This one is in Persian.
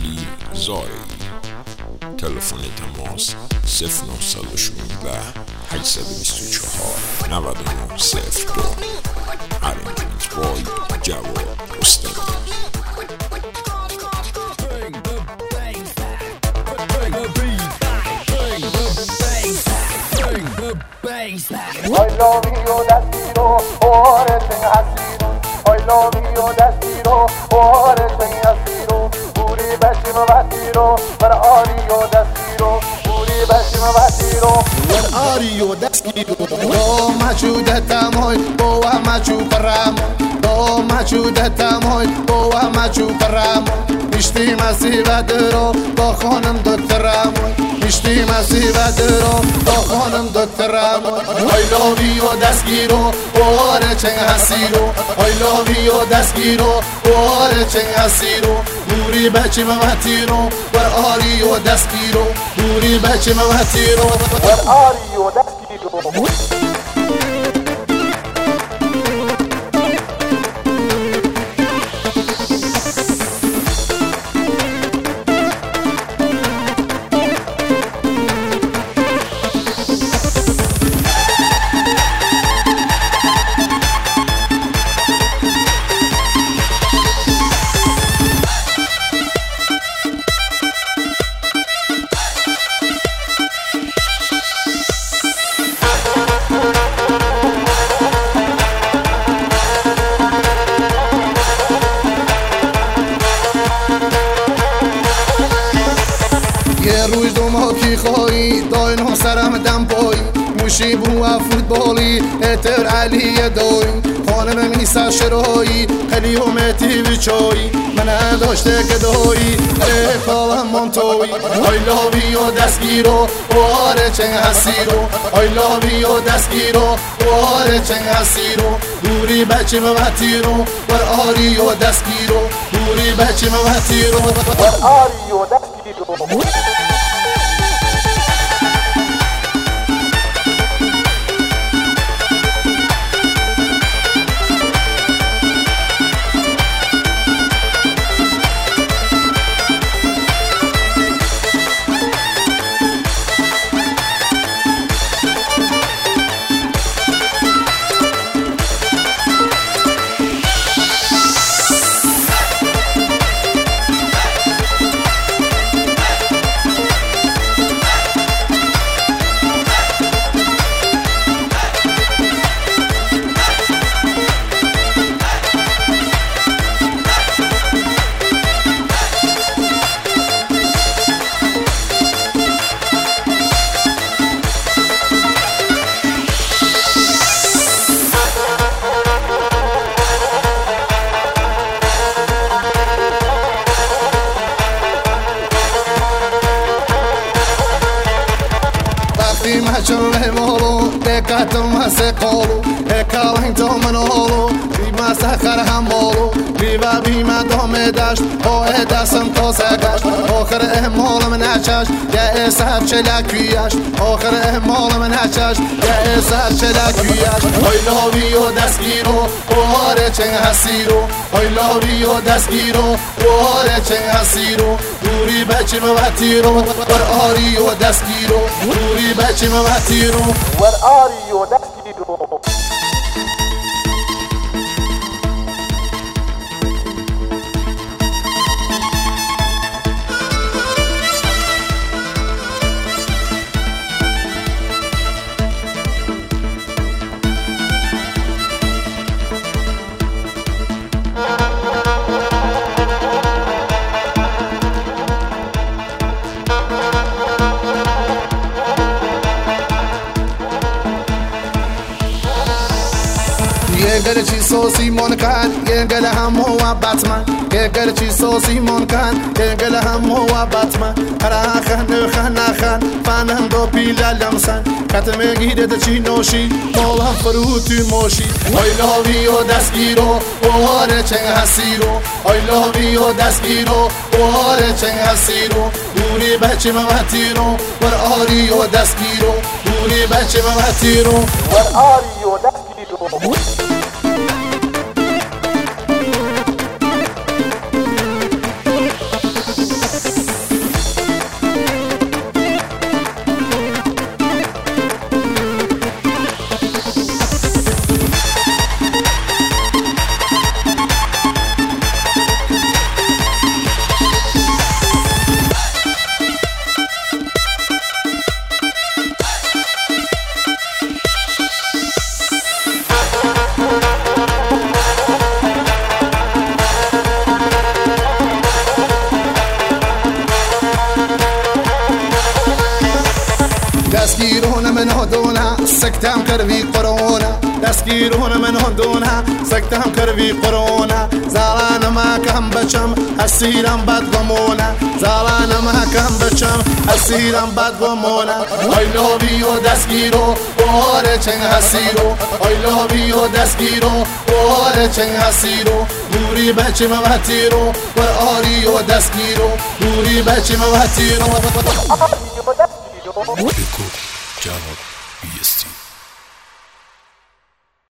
علی زارعی. تلفن تماس 0916 824 9902. ارنجمنت بای جواد رستمی. I love you, destino, ore ten hasiro. I love you, destino, ore ten hasiro. Puri bashim vatiro, par ariyo destino. Puri bashim vatiro, par ariyo destino. Do machu detamoy, boa machu paramo. Do machu detamoy, boa machu paramo. Mishti masivadero, ba khanam doktoramo. Mishti masivadero, ba khanam doktoramo. I love you, destino, ore ten hasiro. I love you, destino, ore ten hasiro. Puri bashim vatiro, par ariyo destino. Puri bashim vatiro, par ariyo destino. یه روز دوم کی خواهی داینو سرم دم پایی موشی بو فوتبالی اتر علی دایی خانم میسا شرایی خیلی اومتی بیچایی من داشته که دایی رفاقم منطوی I love you دستگیرو واره چنگ هستیرو I love you دستگیرو واره چنگ هستیرو دوری بچه موتیرو ور آری و دستگیرو دوری بچه موتیرو ور آری و دستگیرو. Macam lemolo, dekat masa kolo, ekalang to manolo, bima sakar hamolo, biva bima dome dash, o edasam to sagash, okhir ehmal man achash, ya esab chela kuyash, okhir ehmal man achash, ya esab chela kuyash. I love you dastgiro, ore cheng hasiro, I love you dastgiro, ore cheng hasiro, duri bachim vatiro, par ari o dastgiro, duri bachim vatiro, par ari o dastgiro. یه گل چی سوسی من کن یه گل هم محبت من یه گل چی سوسی من کن یه گل هم محبت من هر خن نخن فنم دو پیل لمسن کتم گیره چی نوشی مولم فروتی موشی I love you دستگیرو واره چنگ هستیرو I love you دستگیرو واره چنگ هستیرو دوری بچه ممتیرو ور آری و دستگیرو دوری بچه ممتیرو ور آری و دستگیرو. دستگیرون من هدونه سکتم کروی قرونه دستگیرون من هدونه سکتم کروی قرونه زالان ما کم بچم اسیرم بد غمونه زالان ما کم بچم اسیرم بد غمونه I love you دستگیرو باره چنگ حسیرو I love you دستگیرو باره چنگ حسیرو بوری بچه موتیرو و آریو دستگیرو بوری بچه موتیرو بگو جواب بیستی